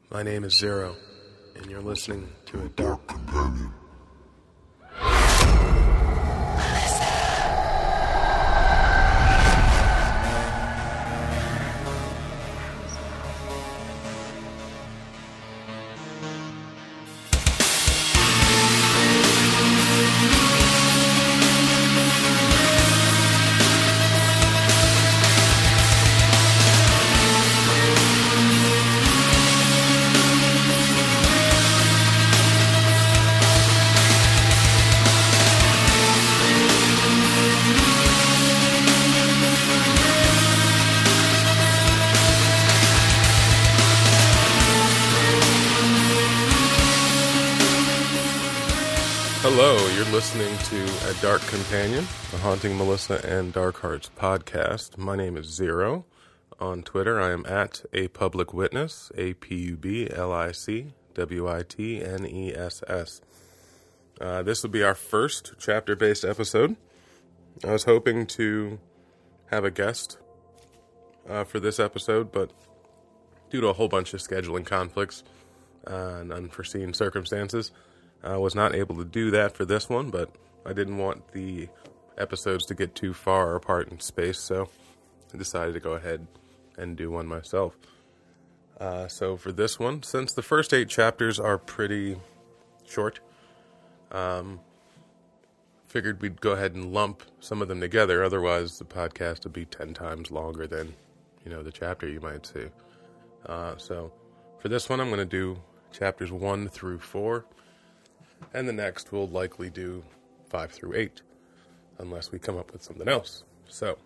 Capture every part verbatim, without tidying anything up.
My name is Zero, and you're listening to A Dark Companion. Hello, you're listening to A Dark Companion, the Haunting Melissa and Dark Hearts podcast. My name is Zero. On Twitter, I am at A Public Witness, A P U B L I C W I T N E S S. Uh, this will be our first chapter-based episode. I was hoping to have a guest uh, for this episode, but due to a whole bunch of scheduling conflicts uh, and unforeseen circumstances, I was not able to do that for this one, but I didn't want the episodes to get too far apart in space, so I decided to go ahead and do one myself. Uh, so for this one, since the first eight chapters are pretty short, um, figured we'd go ahead and lump some of them together, otherwise the podcast would be ten times longer than, you know, the chapter you might see. Uh, so for this one, I'm going to do chapters one through four. And the next we'll likely do five through eight, unless we come up with something else. So,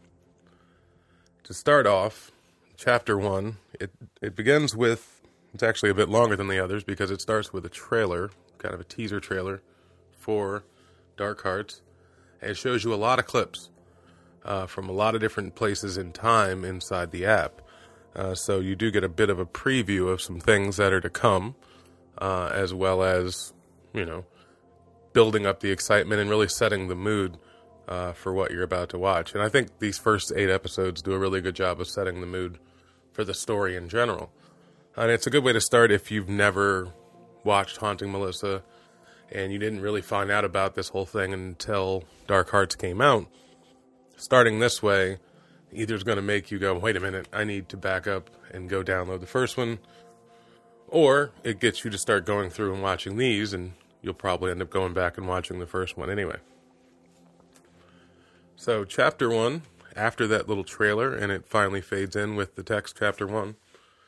to start off, chapter one, it, it begins with, it's actually a bit longer than the others, because it starts with a trailer, kind of a teaser trailer, for Dark Hearts. And it shows you a lot of clips uh, from a lot of different places in time inside the app. Uh, so you do get a bit of a preview of some things that are to come, uh, as well as, you know, building up the excitement and really setting the mood uh, for what you're about to watch. And I think these first eight episodes do a really good job of setting the mood for the story in general. And it's a good way to start if you've never watched Haunting Melissa and you didn't really find out about this whole thing until Dark Hearts came out. Starting this way either is going to make you go, wait a minute, I need to back up and go download the first one, or it gets you to start going through and watching these, and you'll probably end up going back and watching the first one anyway. So, chapter one, after that little trailer, and it finally fades in with the text, chapter one,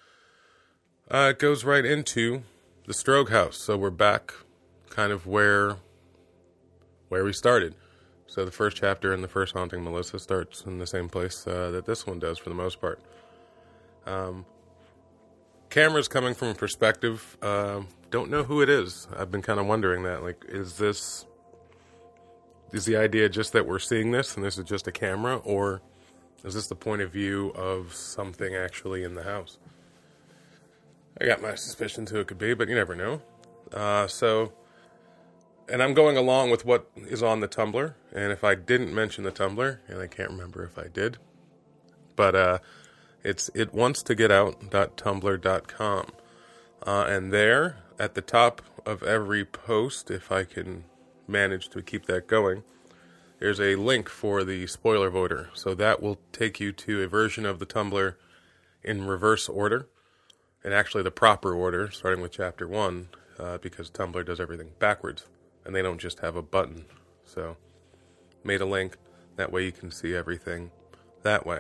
uh, it goes right into the Stroke House. So we're back kind of where, where we started. So the first chapter in the first Haunting Melissa starts in the same place uh, that this one does for the most part. Um, camera's coming from a perspective, uh, don't know who it is. I've been kind of wondering that. Like, is this, is the idea just that we're seeing this and this is just a camera, or is this the point of view of something actually in the house? I got my suspicions who it could be, but you never know. Uh, so, and I'm going along with what is on the Tumblr, and if I didn't mention the Tumblr, and I can't remember if I did, but uh, it's it wants to get out dot tumblr dot com. Uh, and there, at the top of every post, if I can manage to keep that going, there's a link for the spoiler voter. So that will take you to a version of the Tumblr in reverse order, and actually the proper order, starting with chapter one, uh, because Tumblr does everything backwards, and they don't just have a button. So, made a link, that way you can see everything that way.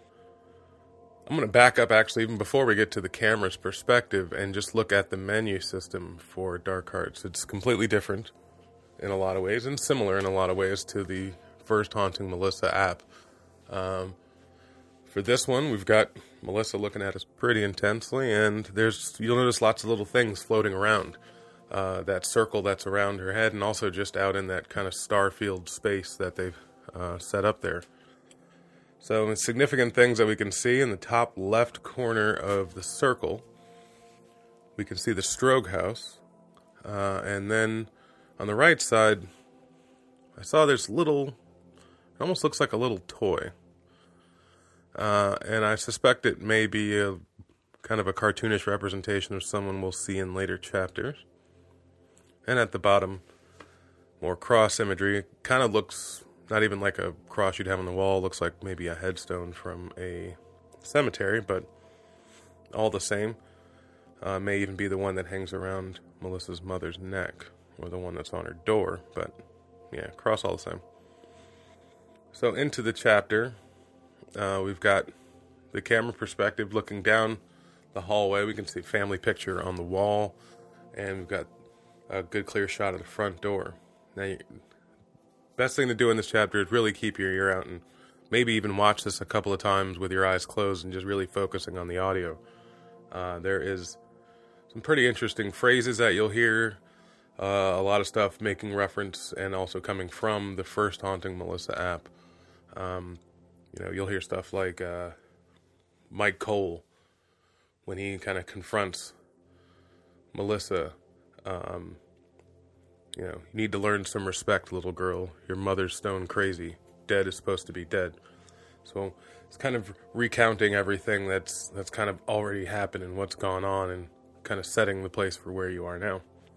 I'm going to back up, actually, even before we get to the camera's perspective, and just look at the menu system for Dark Hearts. It's completely different in a lot of ways, and similar in a lot of ways to the first Haunting Melissa app. Um, for this one, we've got Melissa looking at us pretty intensely, and there's you'll notice lots of little things floating around. Uh, that circle that's around her head, and also just out in that kind of starfield space that they've uh, set up there. So, the significant things that we can see in the top left corner of the circle, we can see the Stroke House, uh, and then on the right side, I saw this little, it almost looks like a little toy, uh, and I suspect it may be a kind of a cartoonish representation of someone we'll see in later chapters. And at the bottom, more cross imagery. It kind of looks not even like a cross you'd have on the wall. It looks like maybe a headstone from a cemetery, but all the same. Uh, may even be the one that hangs around Melissa's mother's neck, or the one that's on her door, but yeah, cross all the same. So into the chapter, uh, we've got the camera perspective looking down the hallway. We can see a family picture on the wall, and we've got a good clear shot of the front door. Now, you, best thing to do in this chapter is really keep your ear out and maybe even watch this a couple of times with your eyes closed and just really focusing on the audio. Uh, there is some pretty interesting phrases that you'll hear, uh, a lot of stuff making reference and also coming from the first Haunting Melissa app. Um, you know, you'll hear stuff like uh, Mike Cole when he kind of confronts Melissa. Um, you know, you need to learn some respect, little girl. Your mother's stone crazy. Dead is supposed to be dead. So it's kind of recounting everything that's that's kind of already happened and what's gone on, and kind of setting the place for where you are now.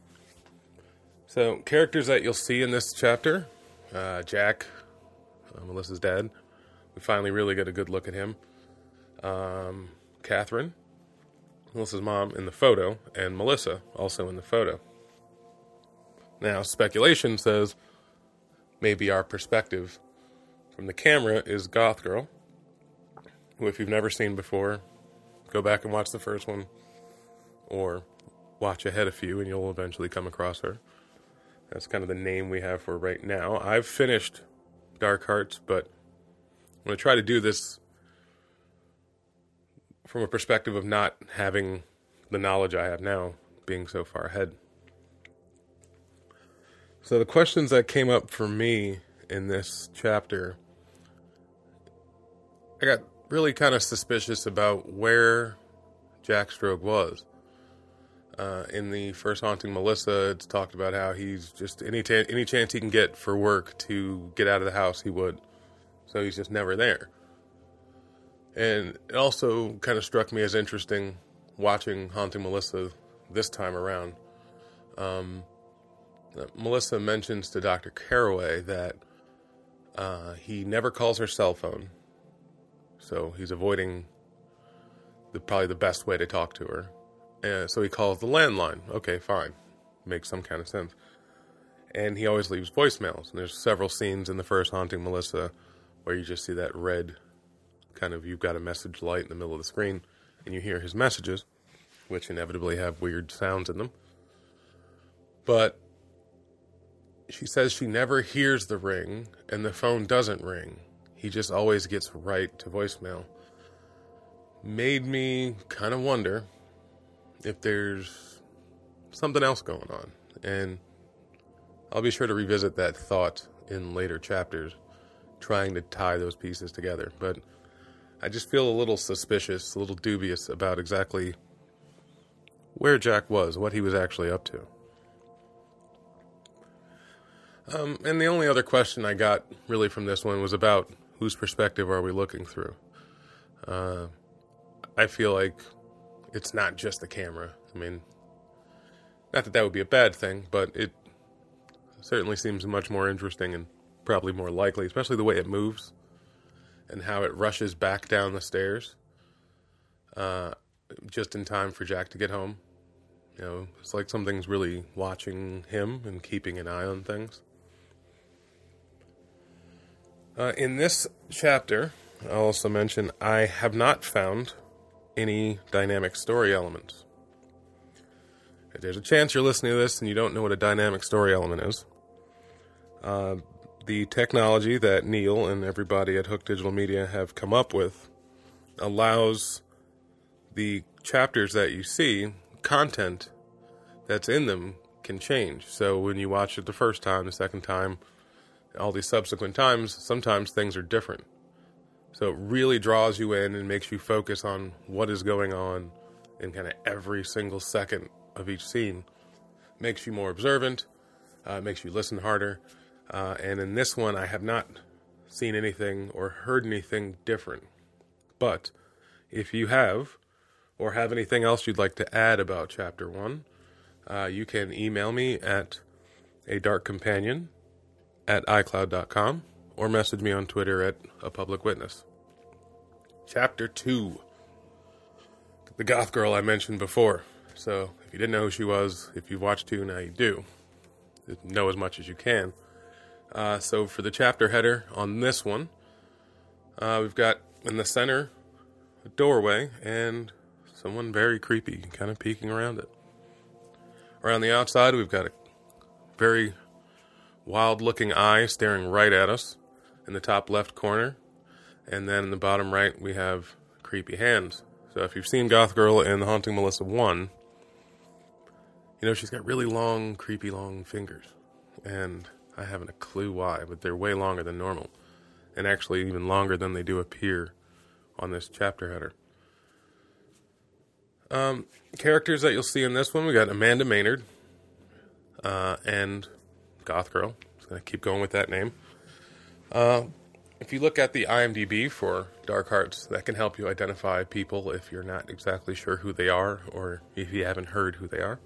So characters that you'll see in this chapter, uh, Jack, uh, Melissa's dad. We finally really get a good look at him. Um, Catherine, Melissa's mom in the photo, and Melissa also in the photo. Now, speculation says maybe our perspective from the camera is Goth Girl, who if you've never seen before, go back and watch the first one, or watch ahead a few and you'll eventually come across her. That's kind of the name we have for her right now. I've finished Dark Hearts, but I'm going to try to do this from a perspective of not having the knowledge I have now, being so far ahead. So the questions that came up for me in this chapter, I got really kind of suspicious about where Jack Stroke was. Uh, in the first Haunting Melissa, it's talked about how he's just, any, ta- any chance he can get for work to get out of the house, he would. So he's just never there. And it also kind of struck me as interesting watching Haunting Melissa this time around. Um, Melissa mentions to Doctor Carraway that uh, he never calls her cell phone. So he's avoiding the probably the best way to talk to her. Uh, so he calls the landline. Okay, fine. Makes some kind of sense. And he always leaves voicemails. And there's several scenes in the first Haunting Melissa where you just see that red kind of, you've got a message light in the middle of the screen, and you hear his messages, which inevitably have weird sounds in them. But she says she never hears the ring, and the phone doesn't ring. He just always gets right to voicemail. Made me kind of wonder if there's something else going on. And I'll be sure to revisit that thought in later chapters, trying to tie those pieces together. But I just feel a little suspicious, a little dubious about exactly where Jack was, what he was actually up to. Um, and the only other question I got really from this one was about whose perspective are we looking through. Uh, I feel like it's not just the camera. I mean, not that that would be a bad thing, but it certainly seems much more interesting and probably more likely, especially the way it moves and how it rushes back down the stairs uh, just in time for Jack to get home. You know, it's like something's really watching him and keeping an eye on things. Uh, in this chapter, I'll also mention I have not found any dynamic story elements. If there's a chance you're listening to this and you don't know what a dynamic story element is, uh, the technology that Neil and everybody at Hook Digital Media have come up with allows the chapters that you see, content that's in them can change. So when you watch it the first time, the second time, all these subsequent times, sometimes things are different. So it really draws you in and makes you focus on what is going on in kind of every single second of each scene. Makes you more observant, uh, makes you listen harder. Uh, and in this one, I have not seen anything or heard anything different. But if you have, or have anything else you'd like to add about Chapter one, uh, you can email me at a dark companion at icloud dot com or message me on Twitter at a public witness. Chapter two. The goth girl I mentioned before. So, if you didn't know who she was, if you've watched two, now you do. Know as much as you can. Uh, so, for the chapter header on this one, uh, we've got in the center a doorway and someone very creepy kind of peeking around it. Around the outside, we've got a very wild-looking eye staring right at us in the top left corner. And then in the bottom right, we have creepy hands. So if you've seen Goth Girl in The Haunting Melissa one, you know, she's got really long, creepy long fingers. And I haven't a clue why, but they're way longer than normal. And actually even longer than they do appear on this chapter header. Um, characters that you'll see in this one, we got Amanda Maynard uh, and Goth Girl. Just going to keep going with that name. Uh, if you look at the I M D B for Dark Hearts, that can help you identify people if you're not exactly sure who they are or if you haven't heard who they are.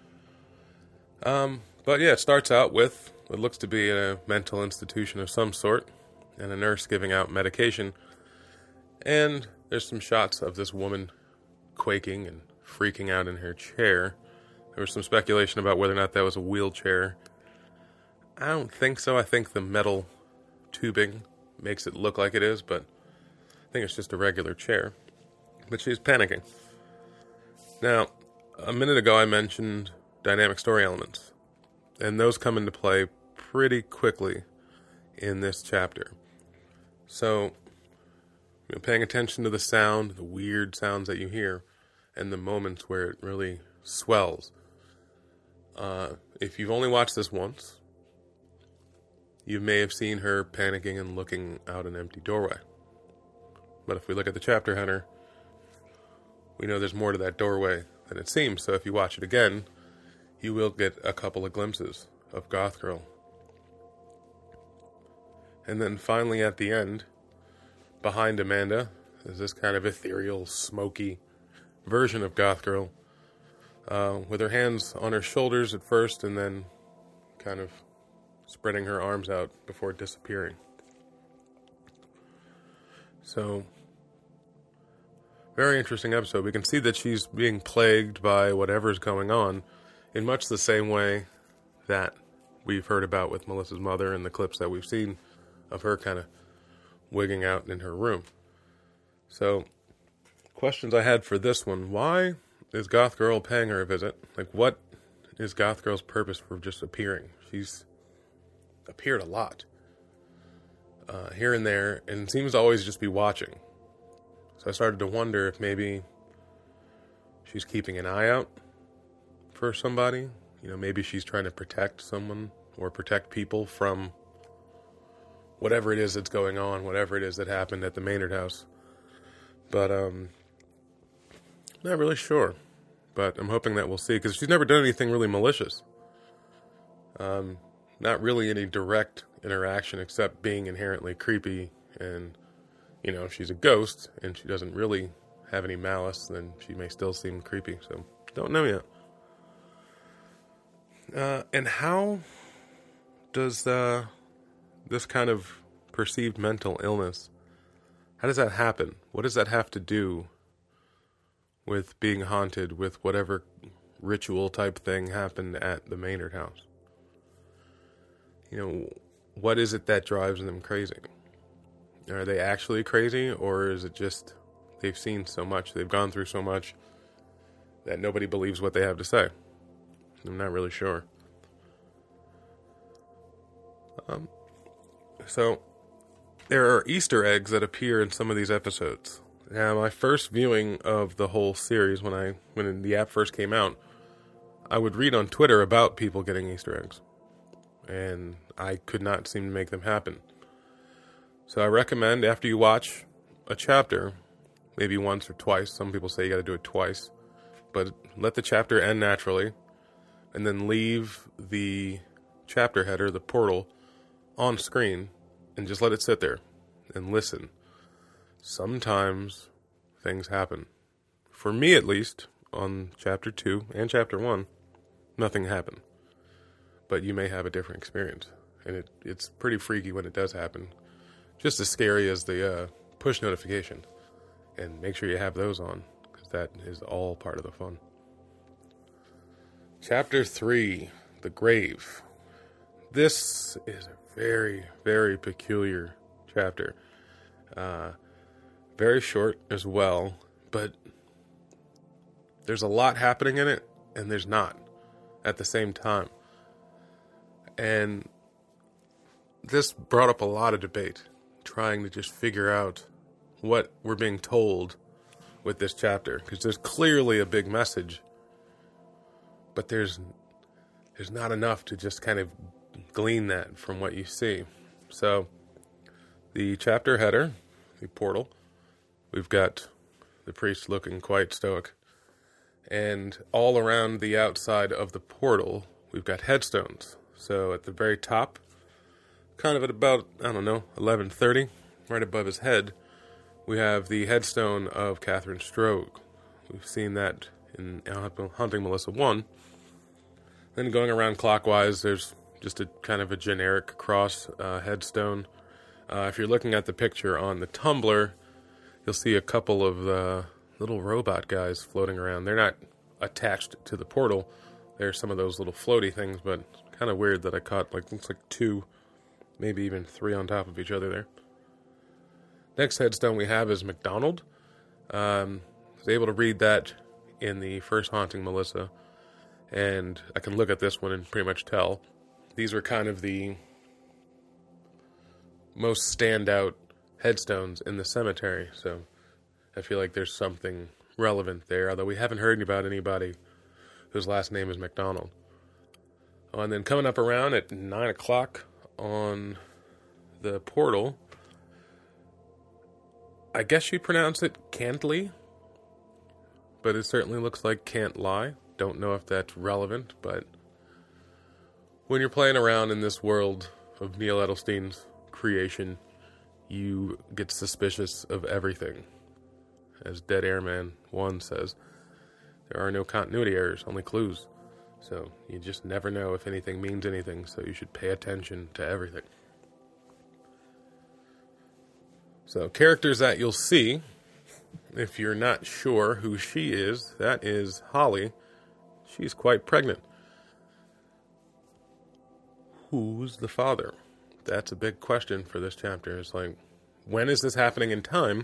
Um, but yeah, it starts out with what looks to be a mental institution of some sort and a nurse giving out medication. And there's some shots of this woman quaking and freaking out in her chair. There was some speculation about whether or not that was a wheelchair. I don't think so. I think the metal tubing makes it look like it is, but I think it's just a regular chair. But she's panicking. Now, a minute ago I mentioned dynamic story elements, and those come into play pretty quickly in this chapter. So, you know, paying attention to the sound, the weird sounds that you hear, and the moments where it really swells. Uh, if you've only watched this once, you may have seen her panicking and looking out an empty doorway. But if we look at the chapter header, we know there's more to that doorway than it seems. So if you watch it again, you will get a couple of glimpses of Goth Girl. And then finally at the end, behind Amanda, is this kind of ethereal, smoky version of Goth Girl, uh, with her hands on her shoulders at first and then kind of spreading her arms out before disappearing. So, very interesting episode. We can see that she's being plagued by whatever's going on in much the same way that we've heard about with Melissa's mother and the clips that we've seen of her kind of wigging out in her room. So, questions I had for this one. Why is Goth Girl paying her a visit? Like, what is Goth Girl's purpose for just appearing? She's appeared a lot. Uh, here and there, and seems to always just be watching. So I started to wonder if maybe she's keeping an eye out for somebody. You know, maybe she's trying to protect someone or protect people from whatever it is that's going on, whatever it is that happened at the Maynard house. But, um, not really sure. But I'm hoping that we'll see, because she's never done anything really malicious. Um, not really any direct interaction except being inherently creepy, and, you know, if she's a ghost and she doesn't really have any malice, then she may still seem creepy, so don't know yet. Uh, and how does uh, this kind of perceived mental illness, how does that happen? What does that have to do with being haunted, with whatever ritual type thing happened at the Maynard house? You know, what is it that drives them crazy? Are they actually crazy, or is it just they've seen so much, they've gone through so much that nobody believes what they have to say? I'm not really sure. Um, so, there are Easter eggs that appear in some of these episodes. Now, my first viewing of the whole series, when I when the app first came out, I would read on Twitter about people getting Easter eggs, and I could not seem to make them happen. So I recommend, after you watch a chapter, maybe once or twice, some people say you got to do it twice, but let the chapter end naturally, and then leave the chapter header, the portal, on screen, and just let it sit there, and listen. Sometimes things happen for me at least, on chapter two and chapter one, nothing happened. But you may have a different experience. And it, it's pretty freaky when it does happen. Just as scary as the uh, push notification. And make sure you have those on, because that is all part of the fun. Chapter three, The Grave. This is a very, very peculiar chapter. Uh, very short as well, but there's a lot happening in it, and there's not at the same time. And this brought up a lot of debate, trying to just figure out what we're being told with this chapter, because there's clearly a big message, but there's there's not enough to just kind of glean that from what you see. So the chapter header, the portal, we've got the priest looking quite stoic, and all around the outside of the portal we've got headstones. So at the very top, kind of at about, I don't know, eleven thirty, right above his head, we have the headstone of Catherine Strogue. We've seen that in Haunting Melissa one. Then going around clockwise, there's just a kind of a generic cross uh, headstone. Uh, if you're looking at the picture on the Tumblr, you'll see a couple of uh, little robot guys floating around. They're not attached to the portal. They're some of those little floaty things, but kind of weird that I caught, like, looks like two, maybe even three on top of each other there. Next headstone we have is MacDonald. Um, I was able to read that in the first Haunting Melissa, and I can look at this one and pretty much tell. These are kind of the most standout headstones in the cemetery, so I feel like there's something relevant there, although we haven't heard about anybody whose last name is MacDonald. Oh, and then coming up around at nine o'clock on the portal, I guess you pronounce it Cantley, but it certainly looks like Can't Lie. Don't know if that's relevant, but when you're playing around in this world of Neil Edelstein's creation, you get suspicious of everything. As Dead Airman one says, there are no continuity errors, only clues. So you just never know if anything means anything, so you should pay attention to everything. So, characters that you'll see, if you're not sure who she is, that is Holly. She's quite pregnant. Who's the father? That's a big question for this chapter. It's like, when is this happening in time?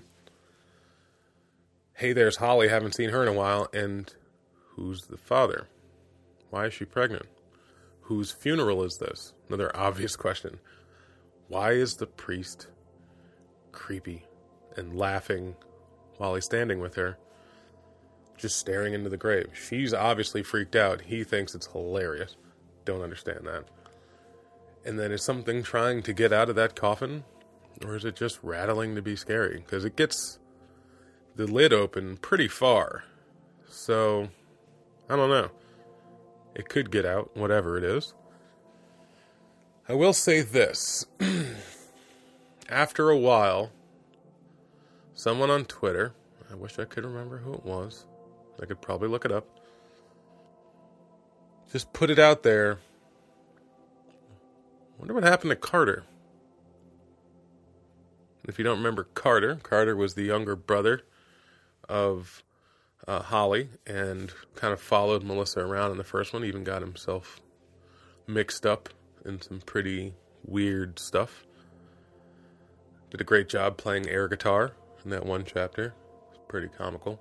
Hey, there's Holly, haven't seen her in a while, and who's the father? Why is she pregnant? Whose funeral is this? Another obvious question. Why is the priest creepy and laughing while he's standing with her, just staring into the grave? She's obviously freaked out. He thinks it's hilarious. Don't understand that. And then is something trying to get out of that coffin? Or is it just rattling to be scary? Because it gets the lid open pretty far. So, I don't know. It could get out, whatever it is. I will say this. After a while, someone on Twitter, I wish I could remember who it was. I could probably look it up. Just put it out there. Wonder what happened to Carter. If you don't remember Carter, Carter was the younger brother of uh, Holly and kind of followed Melissa around in the first one. Even got himself mixed up in some pretty weird stuff. Did a great job playing air guitar in that one chapter. It's pretty comical.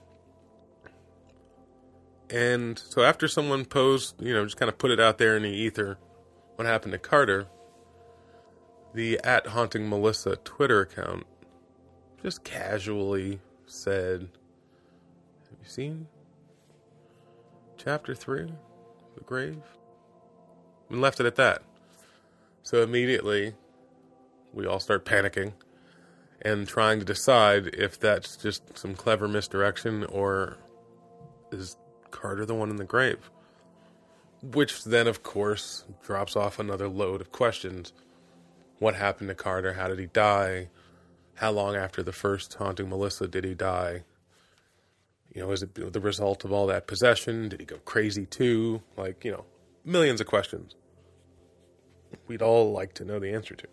And so after someone posed, you know, just kind of put it out there in the ether, what happened to Carter, the at Haunting Melissa Twitter account just casually said, have you seen chapter three, The Grave? And left it at that. So immediately, we all start panicking and trying to decide if that's just some clever misdirection or is Carter the one in the grave? Which then, of course, drops off another load of questions. What happened to Carter? How did he die? How long after the first Haunting Melissa did he die? You know, is it the result of all that possession? Did he go crazy too? Like, you know, millions of questions we'd all like to know the answer to.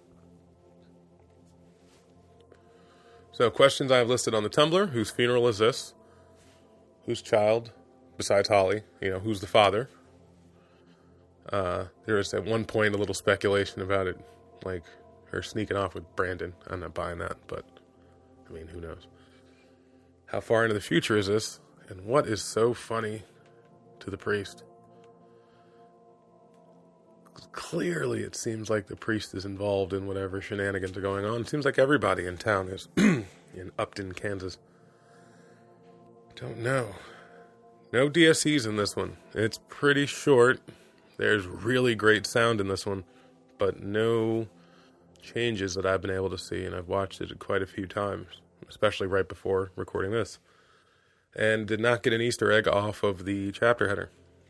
So, questions I have listed on the Tumblr: whose funeral is this? Whose child, besides Holly? You know, who's the father? Uh, there was at one point a little speculation about it, like her sneaking off with Brandon. I'm not buying that, but I mean, who knows? How far into the future is this? And what is so funny to the priest? Clearly, it seems like the priest is involved in whatever shenanigans are going on. It seems like everybody in town is in Upton, Kansas. Don't know. No D S Cs in this one. It's pretty short. There's really great sound in this one, but no changes that I've been able to see, and I've watched it quite a few times, especially right before recording this, and did not get an Easter egg off of the chapter header.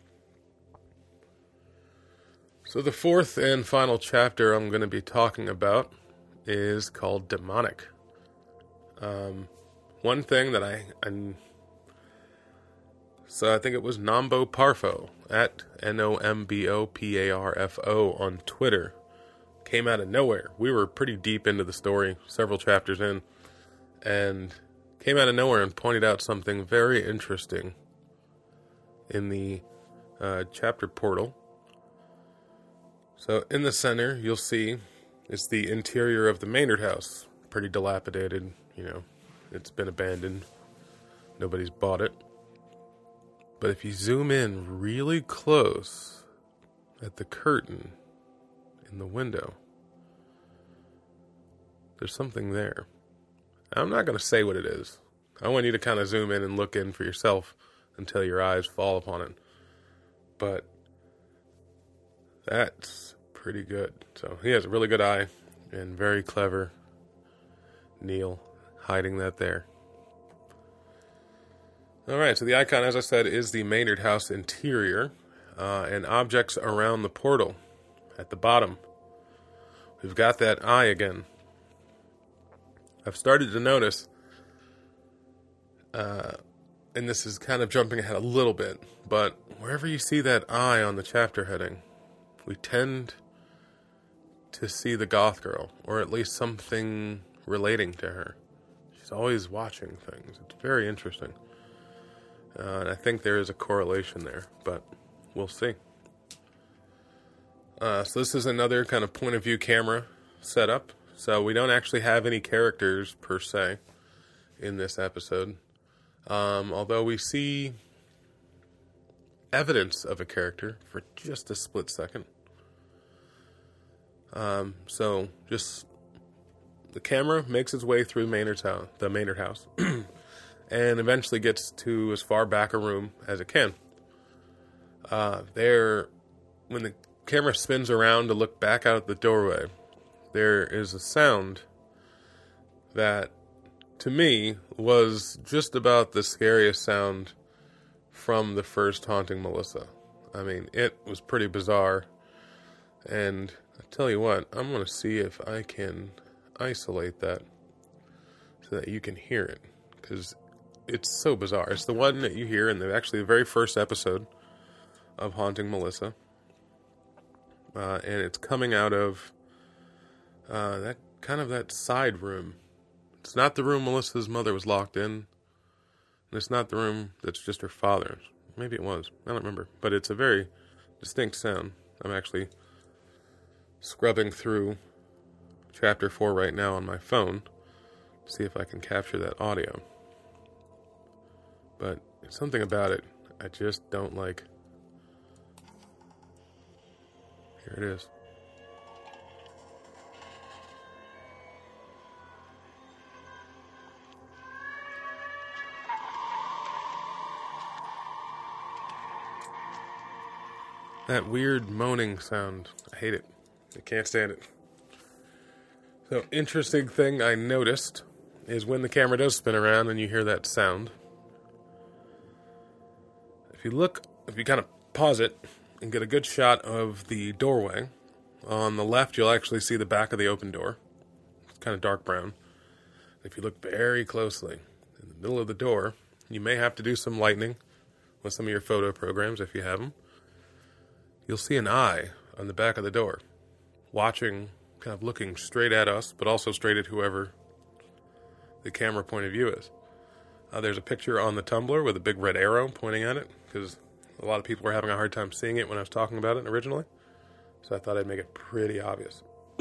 So the fourth and final chapter I'm going to be talking about is called Demonic. Um, one thing that I... I So I think it was Nombo Parfo, at N O M B O P A R F O on Twitter. Came out of nowhere. We were pretty deep into the story, several chapters in, and came out of nowhere and pointed out something very interesting in the uh, chapter portal. So in the center, you'll see it's the interior of the Maynard house. Pretty dilapidated, you know, it's been abandoned. Nobody's bought it. But if you zoom in really close at the curtain in the window, there's something there. I'm not going to say what it is. I want you to kind of zoom in and look in for yourself until your eyes fall upon it. But that's pretty good. So he has a really good eye and very clever Neil hiding that there. Alright, so the icon, as I said, is the Maynard house interior, uh, and objects around the portal at the bottom. We've got that eye again. I've started to notice, uh, and this is kind of jumping ahead a little bit, but wherever you see that eye on the chapter heading, we tend to see the goth girl, or at least something relating to her. She's always watching things. It's very interesting. Uh, and I think there is a correlation there, but we'll see. Uh, so this is another kind of point of view camera setup. So we don't actually have any characters per se in this episode. Um, although we see evidence of a character for just a split second. Um, so just the camera makes its way through Maynard's house, the Maynard house. And eventually gets to as far back a room as it can. Uh, there, when the camera spins around to look back out the doorway, there is a sound that, to me, was just about the scariest sound from the first Haunting Melissa. I mean, it was pretty bizarre. And I tell you what, I'm going to see if I can isolate that so that you can hear it. Because it's so bizarre. It's the one that you hear in the actually the very first episode of Haunting Melissa. Uh, and it's coming out of uh, that kind of that side room. It's not the room Melissa's mother was locked in. And it's not the room that's just her father's. Maybe it was. I don't remember. But it's a very distinct sound. I'm actually scrubbing through chapter four right now on my phone to see if I can capture that audio. But something about it I just don't like. Here it is. That weird moaning sound. I hate it. I can't stand it. So, interesting thing I noticed is when the camera does spin around and you hear that sound, if you look, if you kind of pause it and get a good shot of the doorway, on the left you'll actually see the back of the open door. It's kind of dark brown. If you look very closely, in the middle of the door, You may have to do some lightning with some of your photo programs if you have them. You'll see an eye on the back of the door, watching, kind of looking straight at us, but also straight at whoever the camera point of view is. Uh, there's a picture on the Tumblr with a big red arrow pointing at it, because a lot of people were having a hard time seeing it when I was talking about it originally. So I thought I'd make it pretty obvious.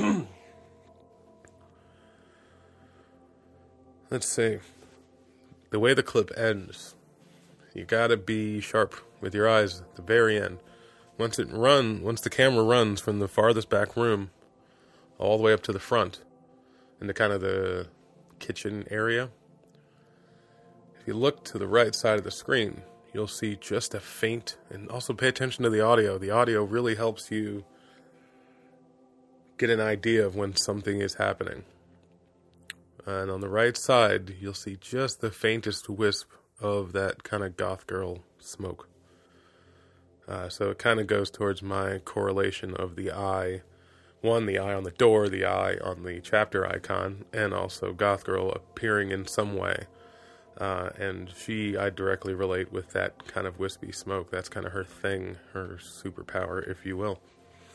Let's see. The way the clip ends, you gotta be sharp with your eyes at the very end. Once it run, once the camera runs from the farthest back room all the way up to the front, into kind of the kitchen area, if you look to the right side of the screen, you'll see just a faint, and also pay attention to the audio. The audio really helps you get an idea of when something is happening. And on the right side, you'll see just the faintest wisp of that kind of goth girl smoke. Uh, so it kind of goes towards my correlation of the eye. One, the eye on the door, the eye on the chapter icon, and also goth girl appearing in some way. Uh, and she, I directly relate with that kind of wispy smoke. That's kind of her thing, her superpower, if you will.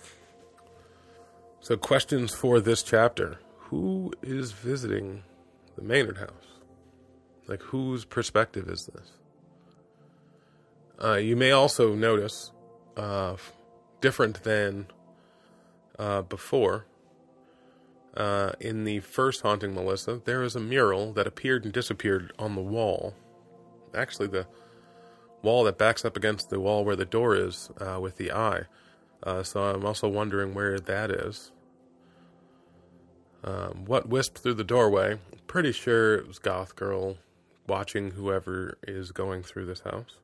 So questions for this chapter. Who is visiting the Maynard house? Like, whose perspective is this? Uh, you may also notice, uh, different than uh, before, uh, in the first Haunting Melissa, there is a mural that appeared and disappeared on the wall. Actually, the wall that backs up against the wall where the door is, uh, with the eye. Uh, so I'm also wondering where that is. Um, what wisped through the doorway? Pretty sure it was Goth Girl watching whoever is going through this house.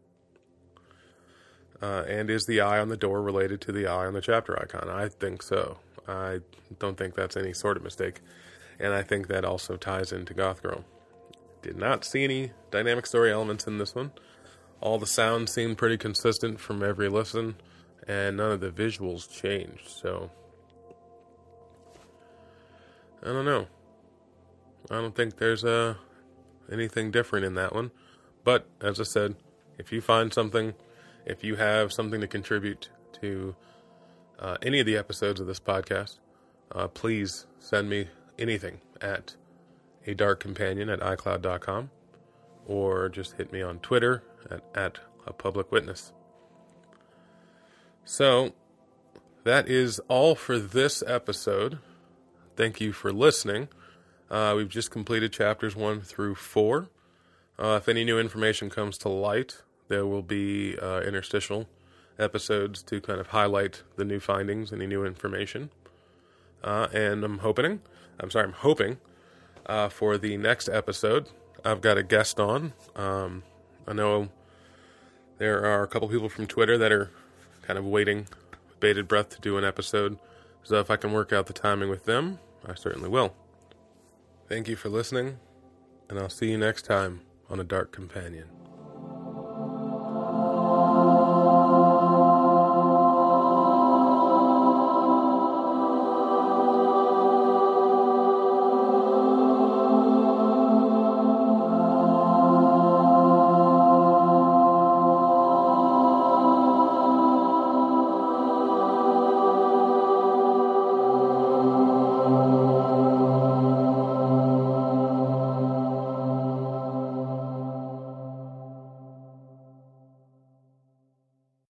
Uh, and is the eye on the door related to the eye on the chapter icon? I think so. I don't think that's any sort of mistake. And I think that also ties into Goth Girl. Did not see any dynamic story elements in this one. All the sounds seemed pretty consistent from every listen, and none of the visuals changed, so I don't know. I don't think there's uh, anything different in that one. But, as I said, if you find something, if you have something to contribute to uh, any of the episodes of this podcast, uh, please send me anything at a dark companion at i cloud dot com, or just hit me on Twitter at, at a public witness. So, that is all for this episode. Thank you for listening. Uh, we've just completed chapters one through four. Uh, if any new information comes to light, there will be uh, interstitial episodes to kind of highlight the new findings, any new information. Uh, and I'm hoping, I'm sorry, I'm hoping uh, for the next episode, I've got a guest on. Um, I know there are a couple people from Twitter that are kind of waiting, bated breath to do an episode. So if I can work out the timing with them, I certainly will. Thank you for listening, and I'll see you next time on A Dark Companion.